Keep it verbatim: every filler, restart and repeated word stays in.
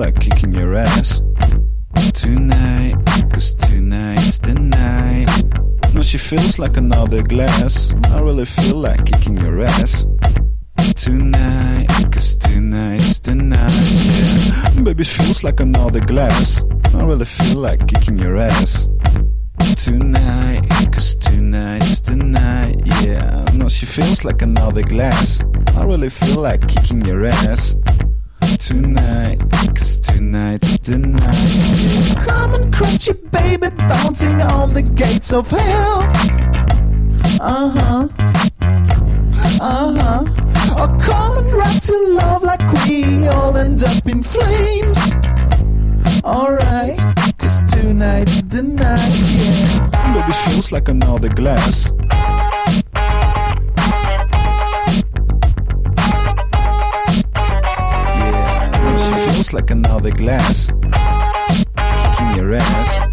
like kicking your ass tonight, cause tonight's the night. No, she feels like another glass. I really feel like kicking your ass tonight, cause tonight's the night. Yeah, baby, feels like another glass. I really feel like kicking your ass tonight, cause tonight's the night. Yeah, no, she feels like another glass. I really feel like kicking your ass tonight, cause tonight's the night. Yeah. Come and crunchy baby, bouncing on the gates of hell. Uh-huh, uh-huh. Oh, come and rock to love like we all end up in flames. Alright, cause tonight's the night, yeah. Baby, feels like another glass. Yeah, no, she feels like another glass. Kicking your ass